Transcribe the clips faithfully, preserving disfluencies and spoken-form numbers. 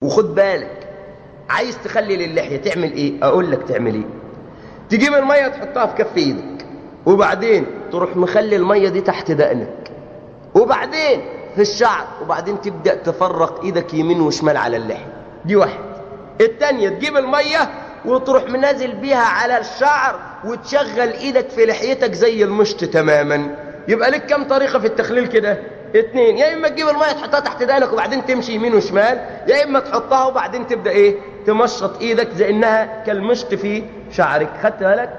وخد بالك، عايز تخلي للحية تعمل ايه؟ اقول لك تعمل ايه. تجيب المية تحطها في كف ايدك، وبعدين تروح مخلي المية دي تحت دقنك، وبعدين في الشعر، وبعدين تبدأ تفرق ايدك يمين وشمال على اللحية. دي واحد. التانية تجيب المية وتروح منازل بيها على الشعر وتشغل ايدك في لحيتك زي المشط تماما. يبقى لك كم طريقة في التخليل كده؟ اتنين. يا اما تجيب المية تحطها تحت دقنك وبعدين تمشي يمين وشمال، يا اما تحطها وبعدين تبدأ ايه؟ تمشط ايدك زي انها كالمشط في شعرك. خدت بالك؟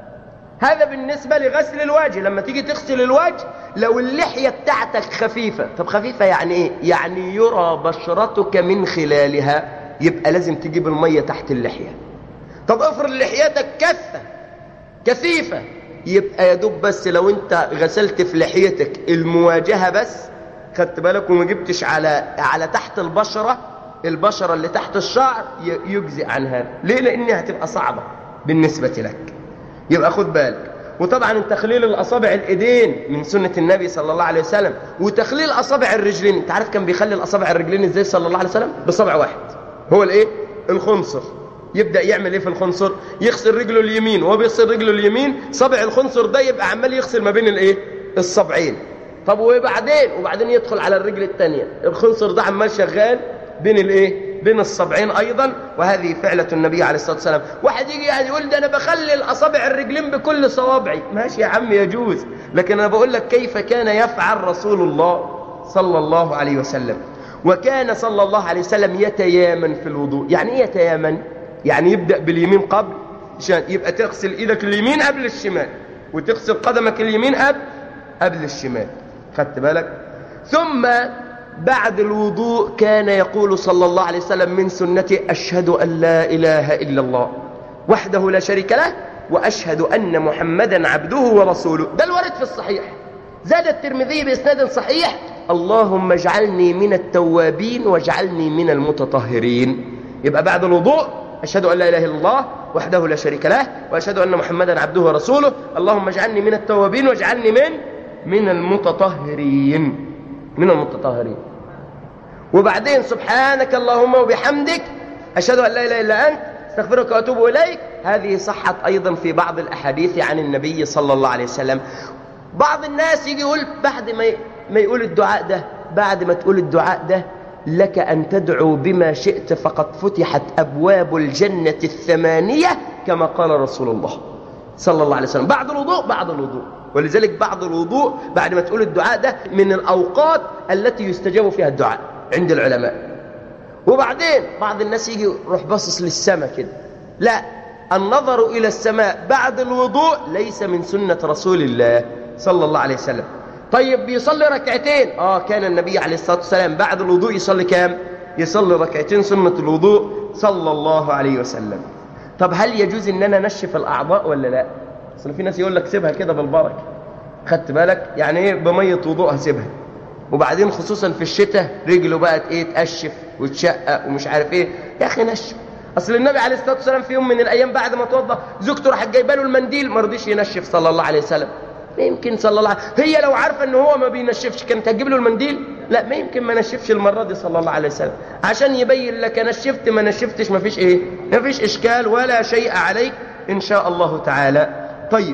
هذا بالنسبة لغسل الوجه. لما تيجي تغسل الوجه، لو اللحية بتاعتك خفيفة، طب خفيفة يعني ايه؟ يعني يرى بشرتك من خلالها، يبقى لازم تجيب المية تحت اللحية. طب افرض لحيتك كثة كثيفة، يبقى يدوب بس لو انت غسلت في لحيتك المواجهة بس، خدت بالك، وما جبتش على على تحت البشرة، البشرة اللي تحت الشعر، يجزئ عن هذا. ليه؟ لانها هتبقى صعبة بالنسبة لك. يبقى خد بالك. وطبعا تخليل الاصابع الايدين من سنة النبي صلى الله عليه وسلم، وتخليل اصابع الرجلين. انت عارف كان بيخلي اصابع الرجلين ازاي صلى الله عليه وسلم؟ بصبع واحد، هو الايه؟ الخنصر. يبدأ يعمل ايه في الخنصر؟ يغسل رجله اليمين، وهو بيغسل رجله اليمين صبع الخنصر ده يبقى عمال يغسل ما بين الايه؟ الصبعين. طب وبعدين وبعدين يدخل على الرجل الثانيه، الخنصر ده عمال شغال بين الايه؟ بين الصبعين ايضا. وهذه فعلة النبي عليه الصلاة والسلام. واحد يجي يعني يقول ده انا بخلل اصابع الرجلين بكل صوابعي، ماشي يا عم يجوز، لكن انا بقول لك كيف كان يفعل رسول الله صلى الله عليه وسلم. وكان صلى الله عليه وسلم يتيامن في الوضوء. يعني ايه يتيامن؟ يعني يبدأ باليمين قبل، عشان يبقى تغسل ايدك اليمين قبل الشمال، وتغسل قدمك اليمين قبل قبل الشمال. خدت بالك؟ ثم بعد الوضوء كان يقول صلى الله عليه وسلم من سنته: أشهد أن لا إله إلا الله وحده لا شريك له، وأشهد أن محمدا عبده ورسوله. ده الورد في الصحيح. زاد الترمذي بإسناد صحيح: اللهم اجعلني من التوابين واجعلني من المتطهرين. يبقى بعد الوضوء: أشهد أن لا إله إلا الله وحده لا شريك له، وأشهد أن محمدا عبده ورسوله، اللهم اجعلني من التوابين واجعلني من من المتطهرين من المتطهرين. وبعدين: سبحانك اللهم وبحمدك أشهد أن لا إله إلا أنت استغفرك وأتوب إليك. هذه صحت أيضا في بعض الأحاديث عن النبي صلى الله عليه وسلم. بعض الناس يجي يقول بعد ما ما يقول الدعاء ده، بعد ما تقول الدعاء ده لك أن تدعو بما شئت فقد فتحت أبواب الجنة الثمانية كما قال رسول الله صلى الله عليه وسلم. بعد الوضوء بعد الوضوء ولذلك بعد الوضوء بعد ما تقول الدعاء ده من الأوقات التي يستجاب فيها الدعاء عند العلماء. وبعدين بعض الناس يجي يروح باصص للسماء كده، لا، النظر إلى السماء بعد الوضوء ليس من سنة رسول الله صلى الله عليه وسلم. طيب بيصلي ركعتين، آه كان النبي عليه الصلاة والسلام بعد الوضوء يصلي كام؟ يصلي ركعتين سنة الوضوء صلى الله عليه وسلم. طب هل يجوز ان انا نشف الاعضاء ولا لا؟ اصل في ناس يقول لك سيبها كده بالبركه، خدت بالك؟ يعني ايه بميه وضوءها سيبها، وبعدين خصوصا في الشتاء رجله بقت ايه تقشف وتشقق ومش عارف ايه. يا اخي نشف. اصل النبي عليه الصلاه والسلام في يوم من الايام بعد ما توضى زوجته راحت جايبه له المنديل، ما رضيش ينشف صلى الله عليه وسلم. ما يمكن صلى الله عليه وسلم هي لو عارفه ان هو ما بينشفش كانت هتجيب له المنديل؟ لا، ما يمكن ما نشفش المره دي صلى الله عليه وسلم، عشان يبين لك نشفت ما نشفتش ما فيش ايه، ما فيش اشكال ولا شيء عليك ان شاء الله تعالى. طيب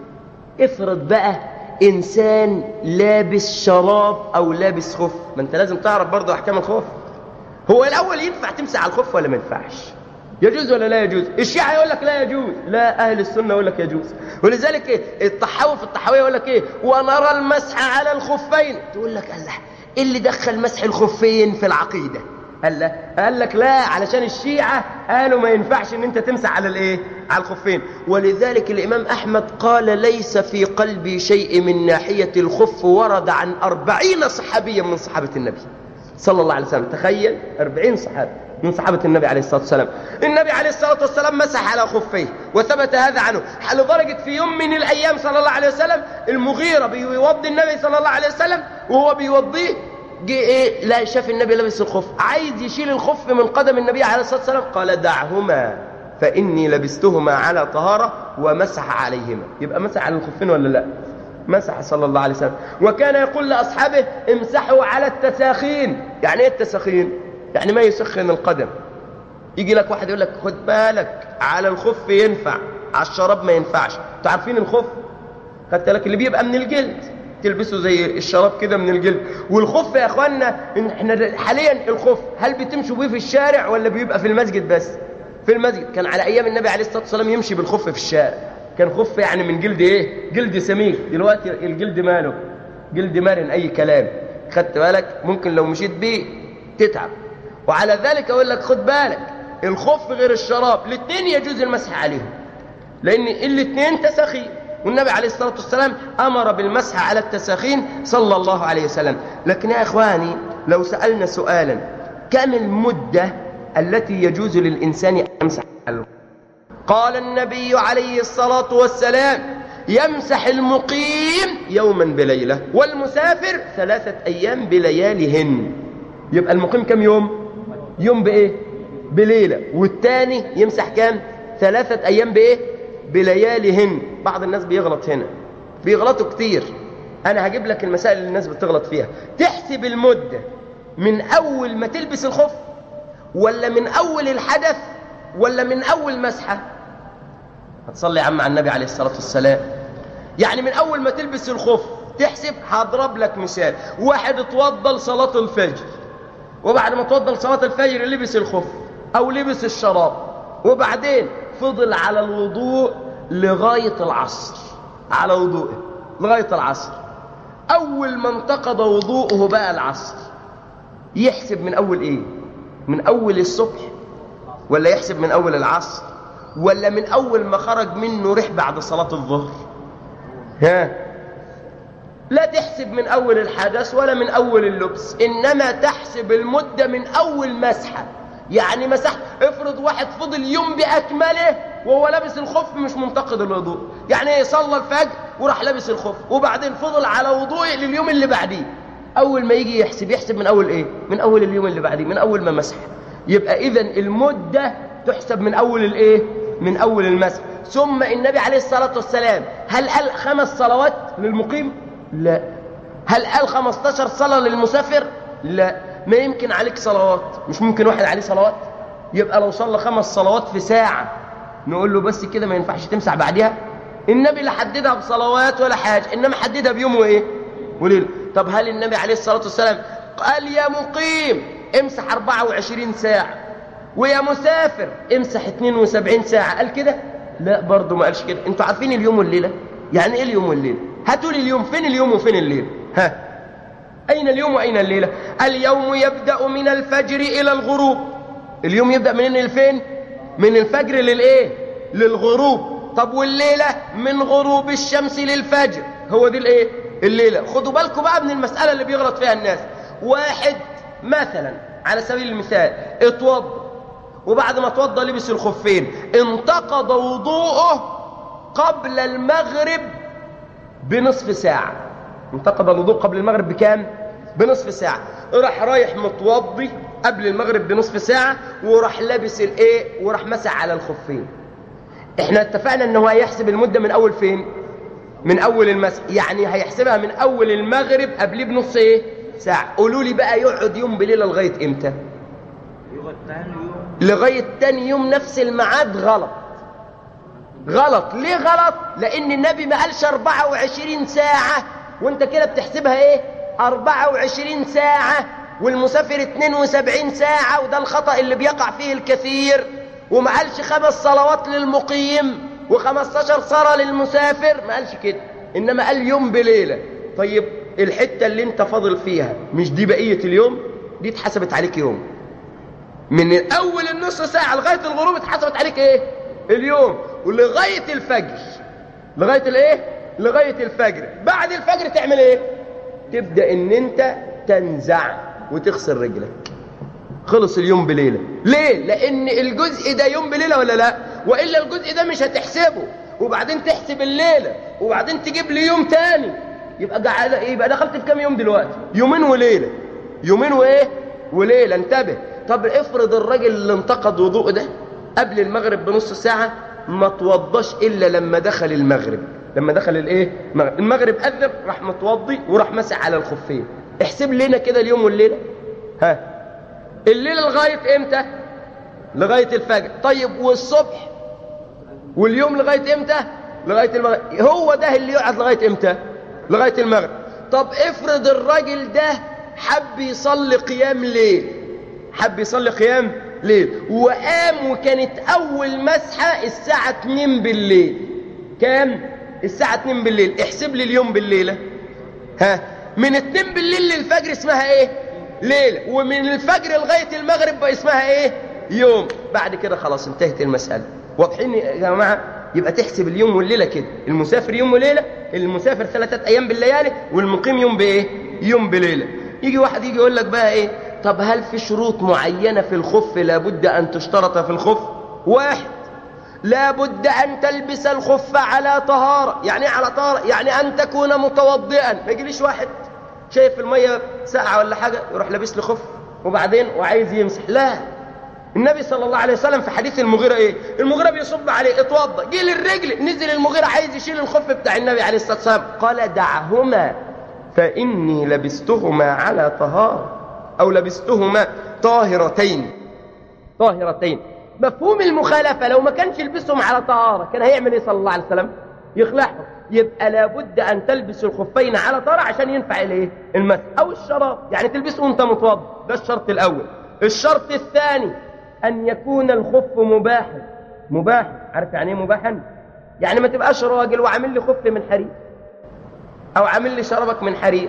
افرض بقى انسان لابس شراب او لابس خف، ما انت لازم تعرف برضه احكام الخف. هو الاول ينفع تمسح على الخف ولا ما ينفعش؟ يجوز ولا لا يجوز؟ الشيعة يقول لك لا يجوز، لا اهل السنه يقول لك يجوز. ولذلك ايه الطحاوي في الطحاويه يقول لك ايه؟ ونرى المسح على الخفين. تقول لك الله، ايه اللي دخل مسح الخفين في العقيده؟ قال لا، قال لك لا، علشان الشيعة قالوا ما ينفعش ان انت تمسح على الايه؟ على الخفين. ولذلك الامام احمد قال ليس في قلبي شيء من ناحيه الخف ورد عن أربعين صحابيا من صحابه النبي صلى الله عليه وسلم. تخيل أربعين صحابي من صحابة النبي عليه الصلاة والسلام. النبي عليه الصلاة والسلام مسح على خفيه وثبت هذا عنه، لدرجة في يوم من الأيام صلى الله عليه وسلم المغيرة بيوضي النبي صلى الله عليه وسلم، وهو بيوضيه جه ايه؟ لا، شاف النبي لابس الخف، عايز يشيل الخف من قدم النبي عليه الصلاة والسلام، قال دعهما فإني لبستهما على طهارة، ومسح عليهما. يبقى مسح على الخفين ولا لا؟ مسح صلى الله عليه وسلم. وكان يقول لأصحابه امسحوا على التساخين. يعني ايه التساخين؟ يعني ما يسخن القدم. يجي لك واحد يقول لك خد بالك على الخف ينفع، على الشراب ما ينفعش. انتوا عارفين الخف خدت لك اللي بيبقى من الجلد تلبسه زي الشراب كده من الجلد. والخف يا اخوانا احنا حاليا الخف هل بتمشوا بيه في الشارع ولا بيبقى في المسجد بس؟ في المسجد. كان على ايام النبي عليه الصلاه والسلام يمشي بالخف في الشارع، كان خف يعني من جلد ايه؟ جلد سميك. دلوقتي الجلد ماله؟ جلد مرن اي كلام. خدت بالك؟ ممكن لو مشيت بيه تتعب. وعلى ذلك اقول لك خد بالك الخف غير الشراب، الاثنين يجوز المسح عليهم لان الاثنين تساخين، والنبي عليه الصلاة والسلام أمر بالمسح على التساخين صلى الله عليه وسلم. لكن يا إخواني لو سألنا سؤالا كم المدة التي يجوز للإنسان أن يمسح عليها؟ قال النبي عليه الصلاة والسلام يمسح المقيم يوما بليلة والمسافر ثلاثة أيام بلياليهن. يبقى المقيم كم يوم؟ يوم بإيه؟ بليلة. والتاني يمسح كم؟ ثلاثة أيام بإيه؟ بلياليهن. بعض الناس بيغلط هنا، بيغلطوا كتير. أنا هجيب لك المسائل اللي الناس بتغلط فيها. تحسب المدة من أول ما تلبس الخف ولا من أول الحدث ولا من أول مسحة؟ هتصلي يا عم على النبي عليه الصلاة والسلام. يعني من أول ما تلبس الخف تحسب. هضرب لك مثال. واحد اتوضى لصلاة الفجر، وبعد ما اتوضى لصلاة الفجر لبس الخف أو لبس الشراب، وبعدين فضل على الوضوء لغاية العصر، على وضوءه لغاية العصر. أول ما انتقض وضوءه بقى العصر، يحسب من أول إيه؟ من أول الصبح ولا يحسب من أول العصر ولا من أول ما خرج منه ريح بعد صلاة الظهر؟ ها؟ لا تحسب من أول الحدث ولا من أول اللبس، إنما تحسب المدة من أول مسحة. يعني مسح. افرض واحد فضل يوم بأكمله وهو لابس الخف مش منتقد الوضوء، يعني صلى الفجر وراح لابس الخف وبعدين فضل على وضوءه لليوم اللي بعديه. أول ما يجي يحسب يحسب من أول إيه؟ من أول اليوم اللي بعديه، من أول ما مسح. يبقى إذن المدة تحسب من أول الإيه؟ من أول المسح. ثم النبي عليه الصلاة والسلام هل قال خمس صلوات للمقيم؟ لا. هل قال خمستاشر صلاة للمسافر؟ لا. ما يمكن عليك صلوات، مش ممكن واحد عليه صلوات. يبقى لو صلى خمس صلوات في ساعة نقول له بس كده ما ينفعش تمسح بعدها؟ النبي لا حددها بصلوات ولا حاجة، إنما حددها بيوم وإيه؟ وليلة. طب هل النبي عليه الصلاة والسلام قال يا مقيم امسح أربعة وعشرين ساعة ويا مسافر امسح اثنين وسبعين ساعة؟ قال كده؟ لا برضه ما قالش كده. انتوا عارفين اليوم والليلة؟ يعني ايه اليوم والليلة؟ هاتوا لي اليوم، فين اليوم وفين الليل؟ ها؟ أين اليوم وأين الليلة؟ اليوم يبدأ من الفجر إلى الغروب. اليوم يبدأ منين لفين؟ من الفجر للإيه؟ للغروب. طب والليلة من غروب الشمس للفجر. هو دي الإيه؟ الليلة. خدوا بالكم بقى من المسألة اللي بيغلط فيها الناس. واحد مثلا على سبيل المثال اتوضى، وبعد ما اتوضى لبس الخفين، انتقض وضوءه قبل المغرب بنصف ساعة. انتقض الوضوء قبل المغرب بكام؟ بنصف ساعة. راح رايح متوضي قبل المغرب بنصف ساعة وراح لابس الايه وراح مسح على الخفين. احنا اتفقنا ان هو هيحسب المدة من اول فين؟ من اول المسح. يعني هيحسبها من اول المغرب قبليه بنص ايه ساعة. قولوا لي بقى يقعد يوم بليلة لغاية امتى؟ لغاية تاني يوم نفس الميعاد. غلط. غلط. ليه غلط؟ لان النبي ما قالش أربعة وعشرين ساعة وانت كده بتحسبها ايه؟ أربعة وعشرين ساعة والمسافر اثنين وسبعين ساعة، وده الخطأ اللي بيقع فيه الكثير. وما قالش خمس صلوات للمقيم وخمستاشر صلاة للمسافر، ما قالش كده، انما قال يوم بليلة. طيب الحتة اللي انت فاضل فيها مش دي بقية اليوم؟ دي اتحسبت عليك يوم. من اول النص ساعة لغاية الغروب اتحسبت عليك ايه؟ اليوم. ولغاية الفجر، لغاية الايه؟ لغاية الفجر. بعد الفجر تعمل ايه؟ تبدأ ان انت تنزع وتغسل رجلك. خلص اليوم بليلة. ليه؟ لان الجزء ده يوم بليلة ولا لا؟ وإلا الجزء ده مش هتحسبه، وبعدين تحسب الليلة وبعدين تجيب لي يوم تاني. يبقى قاعد يبقى دخلت في كام يوم دلوقتي؟ يومين وليلة. يومين وايه؟ وليلة. انتبه. طب افرض الراجل اللي انتقد وضوءه ده قبل المغرب بنص ساعة ما توضاش الا لما دخل المغرب. لما دخل الايه؟ المغرب اذن راح متوضي وراح مسح على الخفين. احسب لنا كده اليوم والليلة. ها؟ الليل لغاية امتى؟ لغاية الفجر. طيب والصبح واليوم لغاية امتى؟ لغاية المغرب. هو ده اللي يقعد لغاية امتى؟ لغاية المغرب. طب افرض الراجل ده حب يصلي قيام ليل، حب يصلي قيام ليل وقام وكانت اول مسحة الساعة اتنين بالليل. كام؟ الساعة اتنين بالليل. احسب لي اليوم بالليلة. ها، من اتنين بالليل للفجر اسمها ايه؟ ليلة. ومن الفجر لغاية المغرب بقى اسمها ايه؟ يوم. بعد كده خلاص انتهت المسألة. واضحين يا جماعة؟ يبقى تحسب اليوم والليلة كده. المسافر يوم وليلة، المسافر ثلاثة ايام بالليالي، والمقيم يوم بايه؟ يوم بليلة. يجي واحد يجي يقول لك بقى ايه؟ طب هل في شروط معينة في الخف لابد ان تشترط في الخف؟ واحد، لابد ان تلبس الخف على طهارة. يعني ايه على طهارة؟ يعني ان تكون متوضئا. ما يجيليش واحد شايف المية ساعة ولا حاجة يروح لابس له خف وبعدين وعايز يمسح. لا، النبي صلى الله عليه وسلم في حديث المغيرة ايه؟ المغيرة بيصب عليه اتوضى، جه للرجل، نزل المغيرة عايز يشيل الخف بتاع النبي عليه الصلاة والسلام، قال دعهما فإني لبستهما على طهارة، أو لبستهما طاهرتين. طاهرتين. مفهوم المخالفة، لو ما كانش يلبسهم على طهارة كان هيعمل ايه صلى الله عليه وسلم؟ يخلعهم. يبقى لابد أن تلبس الخفين على طهارة عشان ينفع الايه؟ المسح. أو الشراب، يعني تلبسه وانت متوضى. ده الشرط الأول. الشرط الثاني أن يكون الخف مباحا. مباحا، عارف يعني ايه مباحا؟ يعني ما تبقاش راجل وعامل لي خف من حرير أو عامل لي شربك من حرير،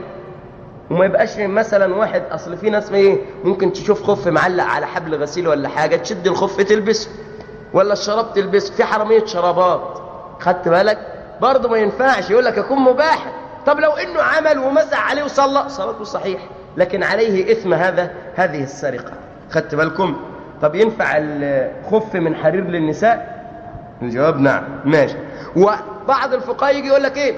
وما يبقاش مثلا واحد، أصل في ناس ايه ممكن تشوف خف معلق على حبل غسيل ولا حاجة تشد الخف تلبسه، ولا الشراب تلبسه. في حرامية شرابات، خدت بالك؟ برضه ما ينفعش. يقول لك يكون مباحا. طب لو انه عمل ومسح عليه وصلى صلاته صحيح، لكن عليه إثم هذا هذه السرقة. خدت بالكم؟ طب ينفع الخف من حرير للنساء؟ الجواب نعم. ماشي. وبعض الفقهاء يجي يقول لك ايه؟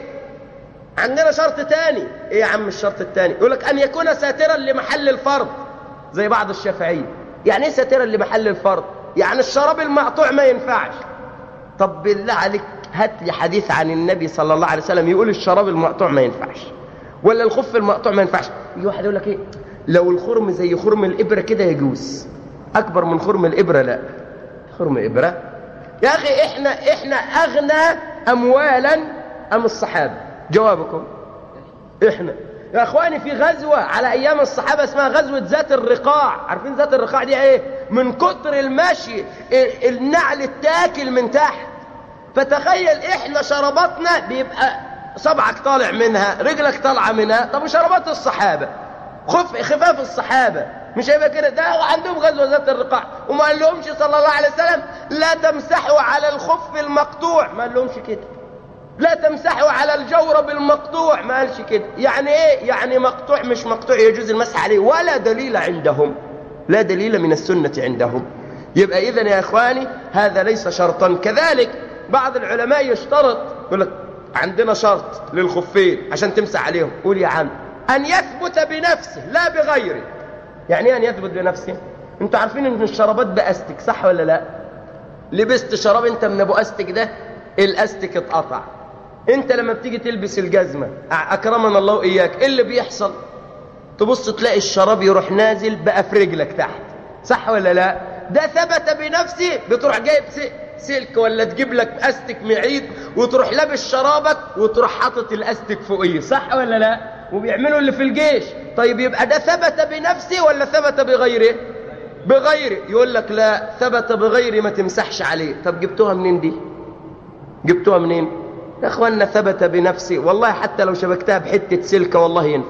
عندنا شرط تاني. ايه يا عم الشرط التاني؟ يقول لك ان يكون ساترا لمحل الفرض، زي بعض الشافعية. يعني ايه ساترا لمحل الفرض؟ يعني الشراب المقطوع ما ينفعش. طب بالله عليك هات لي حديث عن النبي صلى الله عليه وسلم يقول الشراب المقطوع ما ينفعش، ولا الخف المقطوع ما ينفعش. يجي واحد يقول لك ايه؟ لو الخرم زي خرم الإبرة كده يجوز، أكبر من خرم الإبرة لا. خرم إبرة يا أخي، إحنا إحنا أغنى أموالا أم الصحابة؟ جوابكم. إحنا يا أخواني في غزوة على أيام الصحابة اسمها غزوة ذات الرقاع. عارفين ذات الرقاع دي إيه؟ من كتر المشي النعل التاكل من تحت. فتخيل إحنا شرباتنا بيبقى صبعك طالع منها، رجلك طالعة منها. طب وشربات الصحابة، خف خفاف الصحابة مش هيبقى كده؟ ده عندهم غزوة ذات الرقاع وما قال لهمش صلى الله عليه وسلم لا تمسحوا على الخف المقطوع، ما قال لهمش كده. لا تمسحوا على الجورب المقطوع، ما قالش كده. يعني ايه؟ يعني مقطوع مش مقطوع يجوز المسح عليه، ولا دليل عندهم، لا دليل من السنة عندهم. يبقى إذن يا إخواني هذا ليس شرطا. كذلك بعض العلماء يشترط، يقول لك عندنا شرط للخفين عشان تمسح عليهم. قول يا عم أن يثبت بنفسه لا بغيره. يعني ايه أن يثبت بنفسه؟ انتوا عارفين ان الشرابات بأستك، صح ولا لا؟ لبست شراب انت من ابو أستك ده، الأستك اتقطع. انت لما بتيجي تلبس الجزمة أكرمنا الله إياك، ايه اللي بيحصل؟ تبص تلاقي الشراب يروح نازل بقى في رجلك تحت، صح ولا لا؟ ده ثبت بنفسه. بتروح جايب سلك ولا تجيب لك أستك معيد وتروح لابس شرابك وتروح حاطط الأستك فوقيه، صح ولا لا؟ وبيعملوا اللي في الجيش. طيب يبقى ده ثبت بنفسه ولا ثبت بغيره؟ بغيره. يقول لك لا، ثبت بغيره ما تمسحش عليه. طب جبتوها منين دي؟ جبتوها منين يا اخوانا؟ ثبت بنفسه. والله حتى لو شبكتها بحتة سلكة والله ينفع.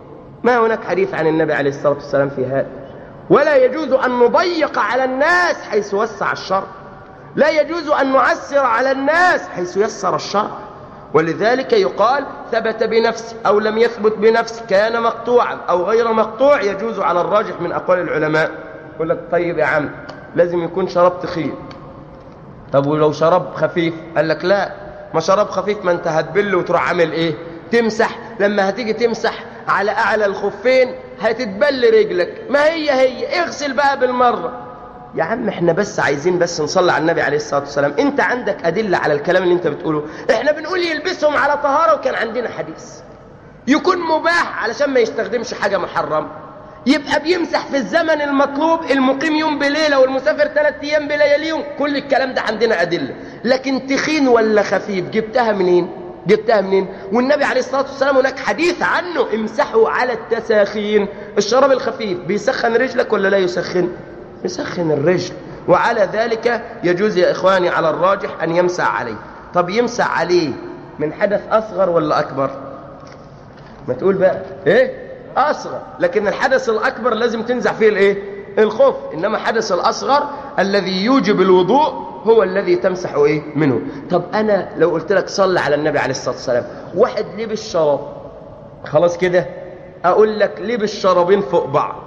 ما هناك حديث عن النبي عليه الصلاة والسلام في هذا. ولا يجوز أن نضيق على الناس حيث وسع الشرع، لا يجوز أن نعسر على الناس حيث يسر الشرع. ولذلك يقال ثبت بنفسه أو لم يثبت بنفسه، كان مقطوعا أو غير مقطوع، يجوز على الراجح من أقوال العلماء. يقول لك طيب يا عم لازم يكون شراب تخين. طب ولو شراب خفيف؟ قال لك لا، ما شراب خفيف ما انت هتبل وتروح عامل ايه؟ تمسح. لما هتيجي تمسح على أعلى الخفين هتتبل رجلك، ما هي هي اغسل بقى بالمرة. يا عم احنا بس عايزين بس نصلي على النبي عليه الصلاة والسلام. انت عندك أدلة على الكلام اللي انت بتقوله؟ احنا بنقول يلبسهم على طهارة، وكان عندنا حديث يكون مباح علشان ما يستخدمش حاجة محرم. يبقى بيمسح في الزمن المطلوب، المقيم يوم بليلة والمسافر ثلاث أيام بلياليهم، كل الكلام ده عندنا أدلة. لكن تخين ولا خفيف جبتها منين؟ جبتها منين؟ والنبي عليه الصلاة والسلام هناك حديث عنه: امسحوا على التساخين. الشراب الخفيف بيسخن رجلك ولا لا يسخن؟ يسخن الرجل، وعلى ذلك يجوز يا إخواني على الراجح أن يمسح عليه. طب يمسح عليه من حدث أصغر ولا أكبر؟ ما تقول بقى إيه؟ أصغر. لكن الحدث الأكبر لازم تنزع فيه الإيه؟ الخف. إنما حدث الأصغر الذي يوجب الوضوء هو الذي تمسح إيه منه. طب أنا لو قلت لك صل على النبي عليه الصلاة والسلام، واحد لبس شراب، خلاص كده أقول لك لبس شرابين فوق بعض.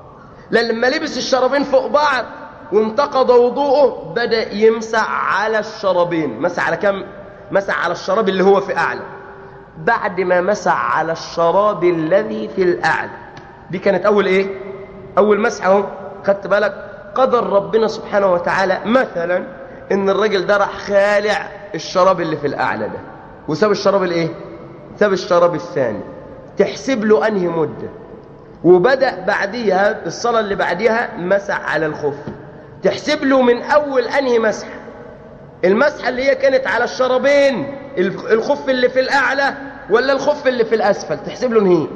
لما لبس الشرابين فوق بعض وانتقض وضوءه بدأ يمسح على الشرابين. مسح على كم؟ مسح على الشراب اللي هو في أعلى. بعد ما مسح على الشراب الذي في الأعلى، دي كانت أول إيه؟ أول مسحه. خدت بالك؟ قدر ربنا سبحانه وتعالى مثلا إن الرجل ده راح خالع الشراب اللي في الأعلى ده وساب الشراب الإيه؟ ساب الشراب الثاني. تحسب له أنهي مدة؟ وبدأ بعديها الصلاة اللي بعديها مسح على الخف. تحسب له من أول أنهي مسحة؟ المسحة اللي هي كانت على الشرابين، الخف اللي في الأعلى ولا الخف اللي في الأسفل؟ تحسب له نهي.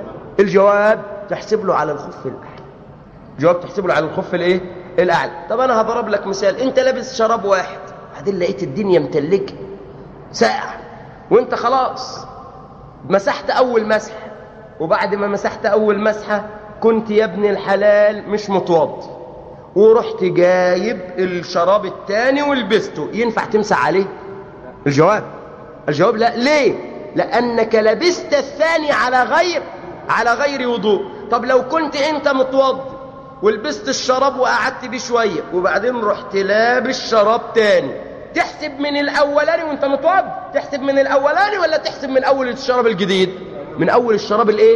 الجواب تحسب له على الخف الأعلى. جواب تحسب له على الخف الايه؟ الأعلى. طب أنا هضرب لك مثال. أنت لابس شراب واحد، بعدين لقيت الدنيا متلجة ساقع، وأنت خلاص مسحت أول مسحة، وبعد ما مسحت أول مسحة كنت يا ابن الحلال مش متوضي، ورحت جايب الشراب الثاني ولبسته، ينفع تمسح عليه؟ الجواب الجواب لا. ليه؟ لأنك لبست الثاني على غير على غير وضوء. طب لو كنت أنت متوضي ولبست الشراب وقعدت بيه شوية وبعدين رحت لابس شراب تاني، تحسب من الأولاني وانت متوضي؟ تحسب من الأولاني ولا تحسب من أول الشراب الجديد؟ من أول الشراب الايه؟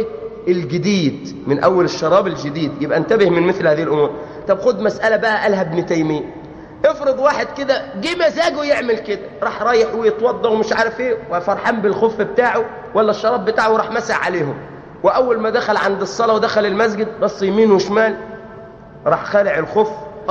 الجديد، من أول الشراب الجديد. يبقى انتبه من مثل هذه الأمور. طب خد مسألة بقى قالها ابن تيمية. افرض واحد كده جه مزاجه يعمل كده، راح رايح ويتوضى ومش عارف ايه وفرحان بالخف بتاعه ولا الشراب بتاعه وراح مسح عليهم، وأول ما دخل عند الصلاة ودخل المسجد بص يمين وشمال راح خالع الخف.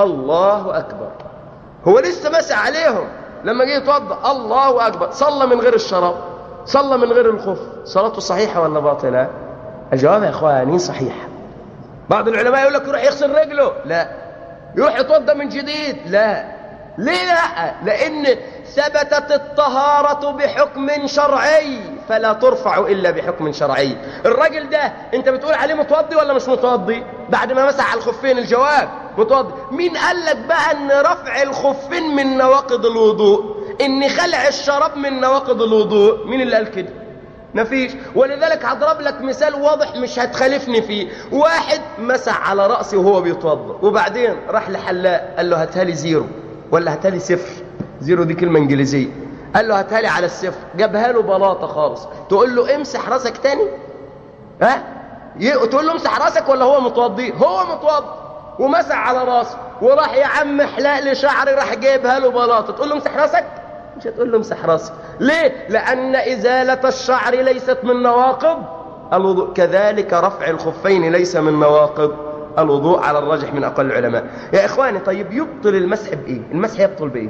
الله أكبر، هو لسه مسح عليهم، لما جه يتوضى الله أكبر، صلى من غير الشراب، صلى من غير الخف، صلاته صحيحة ولا باطلة؟ الجواب يا إخواني صحيحة. بعض العلماء يقول لك يروح يغسل رجله، لا. يروح يتوضى من جديد، لا. ليه لا؟ لأن ثبتت الطهارة بحكم شرعي فلا ترفع إلا بحكم شرعي. الراجل ده أنت بتقول عليه متوضي ولا مش متوضي بعد ما مسح على الخفين؟ الجواب متوضي. مين قال لك بقى أن رفع الخفين من نواقض الوضوء، إن خلع الشراب من نواقض الوضوء؟ مين اللي قال كده؟ مفيش. ولذلك هضرب لك مثال واضح مش هتخالفني فيه. واحد مسح على رأسه وهو بيتوضا، وبعدين راح لحلاق قال له هاتها لي زيرو ولا هاتها لي صفر. زيرو دي كلمة انجليزية. قال له هاتها لي على الصفر، جابها له بلاطة خالص. تقول له امسح راسك تاني؟ ها؟ تقول له امسح راسك ولا هو متوضي؟ هو متوضي ومسح على راسه، وراح يا عم حلاق لي شعري راح جايبها له بلاطة، تقول له امسح راسك؟ مش هتقول له امسح راسك. ليه؟ لأن إزالة الشعر ليست من نواقض الوضوء، كذلك رفع الخفين ليس من نواقض الوضوء على الراجح من أقل العلماء. يا إخواني طيب يبطل المسح بإيه؟ المسح يبطل بإيه؟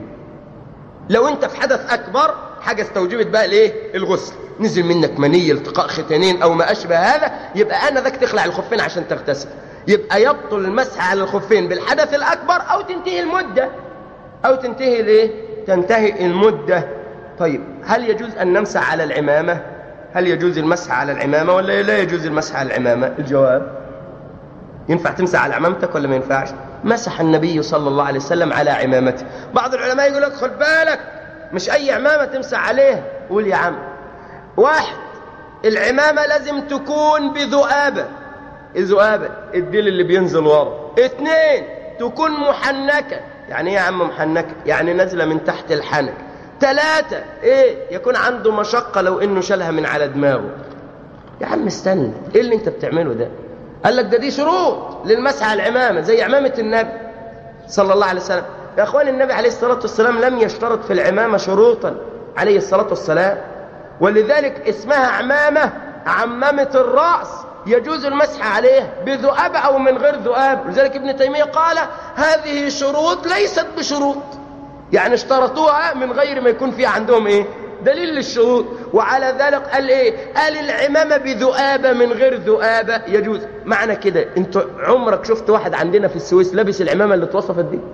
لو أنت في حدث أكبر، حاجة استوجبت بقى الإيه؟ الغسل، نزل منك مني، التقاء ختانين أو ما أشبه هذا، يبقى أنا ذاك تخلع الخفين عشان تغتسل. يبقى يبطل المسح على الخفين بالحدث الأكبر أو تنتهي المدة، أو تنتهي الإيه؟ تنتهي المدة. طيب هل يجوز أن نمسح على العمامة؟ هل يجوز المسح على العمامة ولا لا يجوز المسح على العمامة؟ الجواب ينفع تمسح على عمامتك ولا ما ينفعش؟ مسح النبي صلى الله عليه وسلم على عمامته. بعض العلماء يقول لك خد بالك مش أي عمامة تمسح عليها. قول يا عم. واحد، العمامة لازم تكون بذؤابة، الذؤابة الديل اللي بينزل ورا. اثنين، تكون محنكة. يعني ايه يا عم محنكة؟ يعني نازلة من تحت الحنك. ثلاثة، ايه؟ يكون عنده مشقة لو انه شالها من على دماغه. يا عم استنى، ايه اللي انت بتعمله ده؟ قال لك ده دي شروط للمسح على العمامة زي عمامة النبي صلى الله عليه وسلم. يا اخوان النبي عليه الصلاة والسلام لم يشترط في العمامة شروطا عليه الصلاة والسلام، ولذلك اسمها عمامة عمامة الرأس يجوز المسح عليه بذؤاب أو من غير ذؤاب. لذلك ابن تيمية قال هذه شروط ليست بشروط، يعني اشترطوها من غير ما يكون فيها عندهم ايه دليل للشروط. وعلى ذلك قال ايه قال العمامة بذؤابة من غير ذؤابة يجوز. معنى كده انت عمرك شفت واحد عندنا في السويس لابس العمامة اللي اتوصفت دي؟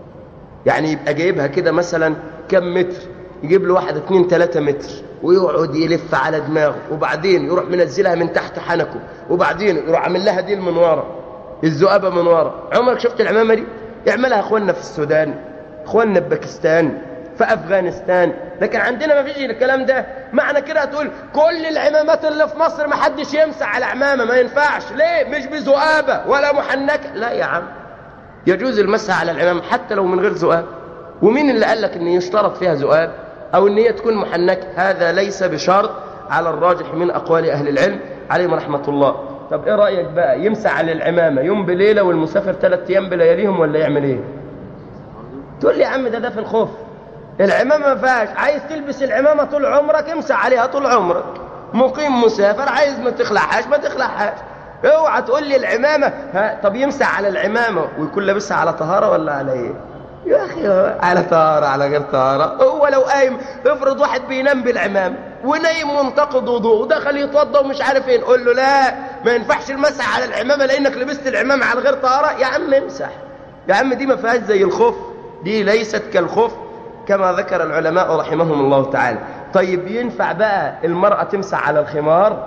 يعني يبقى جايبها كده مثلا كم متر، يجيب له واحد اتنين تلاتة متر ويقعد يلف على دماغه، وبعدين يروح منزلها من تحت حنكه، وبعدين يروح عامل لها ديل من ورا، الذؤابة من ورا. عمرك شفت العمامة دي؟ يعملها اخواننا في السودان، اخواننا في باكستان، في افغانستان، لكن عندنا ما فيش الكلام ده. معنى كده هتقول كل العمامات اللي في مصر ما حدش يمسح على عمامة، ما ينفعش. ليه؟ مش بذؤابة ولا محنكة. لا يا عم، يجوز المسح على العمامة حتى لو من غير ذؤاب. ومين اللي قال لك ان يشترط فيها ذؤاب او ان هي تكون محنكة؟ هذا ليس بشرط على الراجح من اقوال اهل العلم عليهم رحمة الله. طب ايه رأيك بقى، يمسح على العمامة يوم بليلة والمسافر ثلاث ايام بلياليهم ولا يعمل ايه؟ تقول لي يا عم ده ده في الخوف، العمامة ما فيهاش. عايز تلبس العمامة طول عمرك امسح عليها طول عمرك. مقيم مسافر عايز ما تخلعهاش ما تخلعهاش. اوعى تقول لي العمامة ها. طب يمسح على العمامة ويكون لابسها على طهارة ولا على ايه؟ يا اخي على طهارة على غير طهارة. هو لو قايم، افرض واحد بينام بالعمامة ونايم منتقض وضوء ودخل يتوضى ومش عارف ايه، نقول له لا ما ينفعش المسح على العمامة لانك لبست العمامة على غير طهارة. يا عم امسح يا عم، دي ما فيهاش زي الخوف، دي ليست كالخوف كما ذكر العلماء رحمهم الله تعالى. طيب ينفع بقى المرأة تمسح على الخمار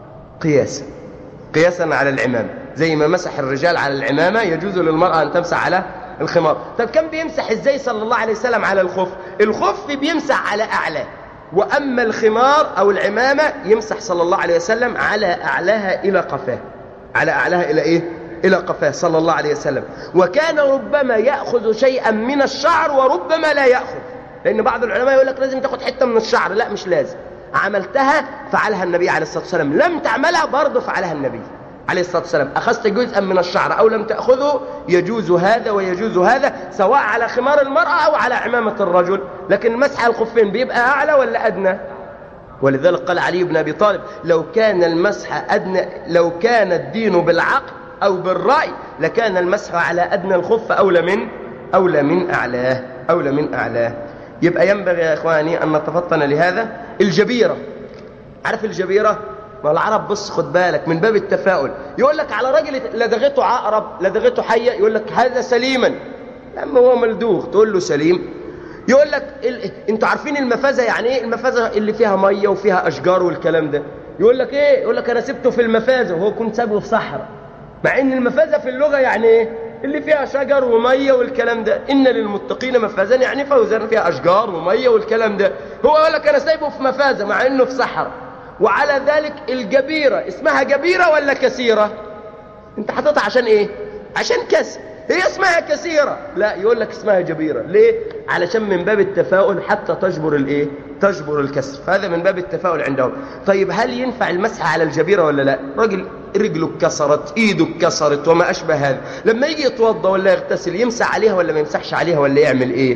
قياسا قياسا على العمامة، زي ما مسح الرجال على العمامة يجوز للمرأة أن تمسح على الخمار. طب كان بيمسح ازاي صلى الله عليه وسلم على الخف؟ الخف بيمسح على أعلاه، وأما الخمار أو العمامة يمسح صلى الله عليه وسلم على أعلاها إلى قفاه، على أعلاها إلى إيه؟ إلى قفاه صلى الله عليه وسلم. وكان ربما يأخذ شيئا من الشعر وربما لا يأخذ، لأن بعض العلماء يقول لك لازم تاخد حتة من الشعر. لا مش لازم، عملتها فعلها النبي عليه الصلاة والسلام، لم تعملها برضه فعلها النبي عليه الصلاة والسلام. أخذت جزءا من الشعر أو لم تأخذه يجوز هذا ويجوز هذا، سواء على خمار المرأة أو على عمامة الرجل. لكن مسح الخفين بيبقى أعلى ولا أدنى؟ ولذلك قال علي بن أبي طالب لو كان المسح أدنى، لو كان الدين بالعقل أو بالرأي لكان المسح على أدنى الخف أولى من أولى من أعلاه أولى من أعلاه. يبقى ينبغي يا إخواني أن نتفطن لهذا. الجبيرة، عارف الجبيرة؟ ما العرب بص خد بالك من باب التفاؤل، يقول لك على راجل لدغته عقرب لدغته حية يقول لك هذا سليما، لما هو ملدوغ تقول له سليم. يقول لك ال... انتوا عارفين المفازة يعني ايه؟ المفازة اللي فيها مية وفيها أشجار والكلام ده. يقول لك ايه؟ يقول لك أنا سبته في المفازة وهو كنت سابه في صحراء، مع ان المفازة في اللغة يعني ايه؟ اللي فيها شجر ومية والكلام ده. إن للمتقين مفازا يعني فوزا فيها أشجار ومية والكلام ده. هو يقول لك أنا سايبه في مفازة مع إنه في صحراء. وعلى ذلك الجبيرة اسمها جبيرة ولا كثيرة؟ انت حطيتها عشان ايه؟ عشان كسر، هي اسمها كثيرة. لا، يقول لك اسمها جبيرة. ليه؟ علشان من باب التفاؤل حتى تجبر الايه؟ تجبر الكسر. فهذا من باب التفاؤل عندهم. طيب هل ينفع المسح على الجبيرة ولا لا؟ راجل رجله اتكسرت، ايده اتكسرت وما اشبه هذا، لما يجي يتوضى ولا يغتسل يمسح عليها ولا ما يمسحش عليها ولا يعمل ايه؟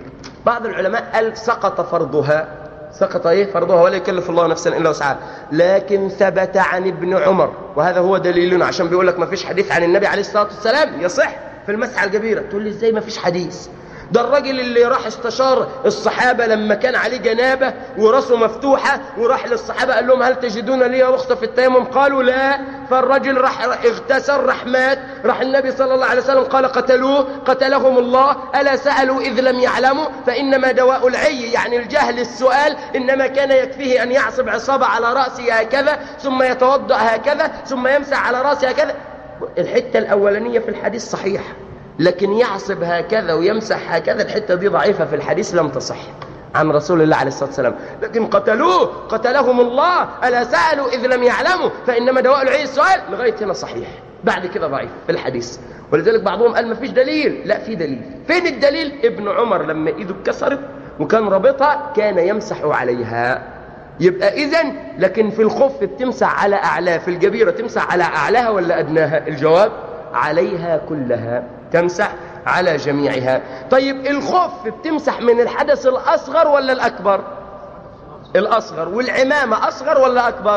بعض العلماء قال سقط فرضها، سقط ايه؟ فرضها، ولا يكلف الله نفسا الا وسعها. لكن ثبت عن ابن عمر، وهذا هو دليلنا، عشان بيقول لك ما فيش حديث عن النبي عليه الصلاه والسلام يصح في المسح على الجبيره. تقول لي ازاي ما فيش حديث؟ ده الراجل اللي راح استشار الصحابه لما كان عليه جنابه وراسه مفتوحه، وراح للصحابه قال لهم هل تجدون لي رخصه في التيمم؟ قالوا لا. فالرجل راح اغتسل راح مات، راح النبي صلى الله عليه وسلم قال قتلوه قتلهم الله، الا سالوا اذ لم يعلموا فانما دواء العي، يعني الجهل السؤال، انما كان يكفيه ان يعصب عصابه على راسه هكذا ثم يتوضا هكذا ثم يمسح على راسه هكذا. الحته الاولانيه في الحديث صحيحه، لكن يعصب هكذا ويمسح هكذا الحتة دي ضعيفة في الحديث لم تصح عن رسول الله عليه الصلاة والسلام. لكن قتلوه قتلهم الله ألا سألوا إذ لم يعلموا فإنما دواء العي السؤال، لغاية هنا صحيح، بعد كده ضعيف في الحديث. ولذلك بعضهم قال ما فيش دليل. لا، في دليل. فين الدليل؟ ابن عمر لما إيده اتكسرت وكان رابطها كان يمسح عليها. يبقى إذن لكن في الخف بتمسح على أعلاه، في الجبيرة تمسح على أعلاها ولا أدناها؟ الجواب عليها كلها، تمسح على جميعها. طيب الخف بتمسح من الحدث الأصغر ولا الأكبر؟ الأصغر. والعمامة أصغر ولا أكبر؟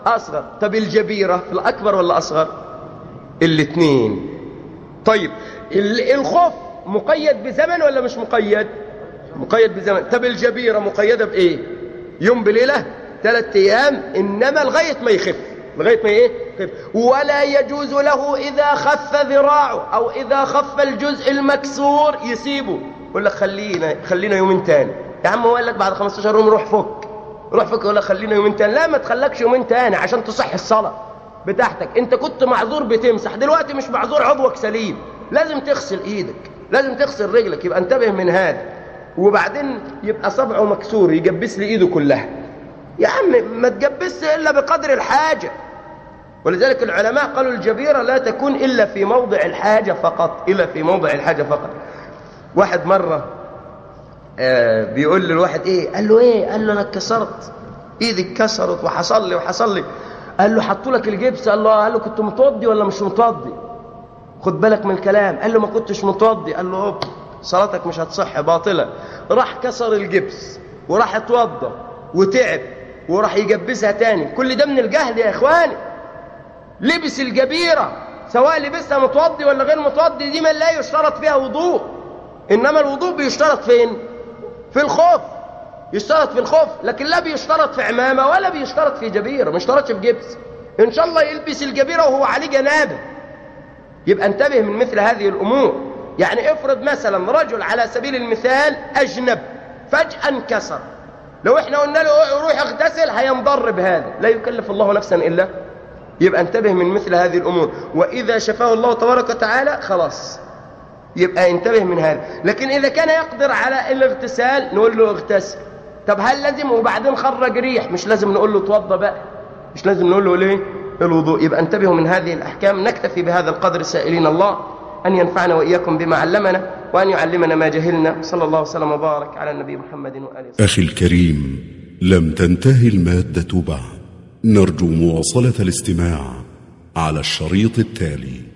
أصغر. طب الجبيرة في الأكبر ولا أصغر؟ الاثنين. طيب الخف مقيد بزمن ولا مش مقيد؟ مقيد بزمن. طب الجبيرة مقيدة بإيه؟ يوم بليلة، ثلاثة أيام، إنما لغاية ما يخف، لغاية ما إيه؟ يخف. ولا يجوز له إذا خف ذراعه أو إذا خف الجزء المكسور يسيبه، يقول لك خلينا خلينا يومين تاني. يا عم هو قال لك بعد خمستاشر يوم روح فك، روح فك، يقول لك خلينا يومين تاني. لا، ما تخلكش يومين تاني عشان تصح الصلاة بتاعتك. انت كنت معذور بتمسح، دلوقتي مش معذور، عضوك سليم، لازم تغسل ايدك، لازم تغسل رجلك. يبقى انتبه من هذا. وبعدين يبقى صبعه مكسور يجبس لي ايده كلها. يا عم ما تجبس الا بقدر الحاجة. ولذلك العلماء قالوا الجبيرة لا تكون الا في موضع الحاجة فقط، الا في موضع الحاجة فقط. واحد مرة آه بيقول للواحد ايه، قال له ايه؟ قال له انا اتكسرت، ايدي اتكسرت وحصل لي وحصل لي. قال له حطوا لك الجبس؟ قال له قال له كنت متوضي ولا مش متوضي؟ خد بالك من الكلام. قال له ما كنتش متوضي. قال له اوب، صلاتك مش هتصح، باطلة. راح كسر الجبس وراح اتوضى وتعب وراح يجبسها تاني. كل ده من الجهل يا اخواني. لبس الجبيرة سواء لبسها متوضي ولا غير متوضي دي من لا يشترط فيها وضوء، انما الوضوء بيشترط فين؟ في الخوف، يشترط في الخوف، لكن لا بيشترط في عمامة ولا بيشترط في جبيرة، ما يشترطش في جبس. ان شاء الله يلبس الجبيرة وهو عليه جنابه. يبقى انتبه من مثل هذه الامور. يعني افرض مثلا رجل على سبيل المثال اجنب فجأة انكسر، لو احنا قلنا له روح اغتسل هينضر بهذا، لا يكلف الله نفسا الا. يبقى انتبه من مثل هذه الامور. واذا شفاه الله تبارك وتعالى خلاص، يبقى انتبه من هذا. لكن اذا كان يقدر على الاغتسال نقول له اغتسل. طب هل لازم وبعدين خرج ريح؟ مش لازم نقول له اتوضى بقى، مش لازم نقول له ليه الوضوء. يبقى انتبهوا من هذه الأحكام. نكتفي بهذا القدر سائلين الله أن ينفعنا وإياكم بما علمنا وأن يعلمنا ما جهلنا. صلى الله وسلم وبارك على النبي محمد وآله. أخي الكريم، لم تنتهي المادة بعد، نرجو مواصلة الاستماع على الشريط التالي.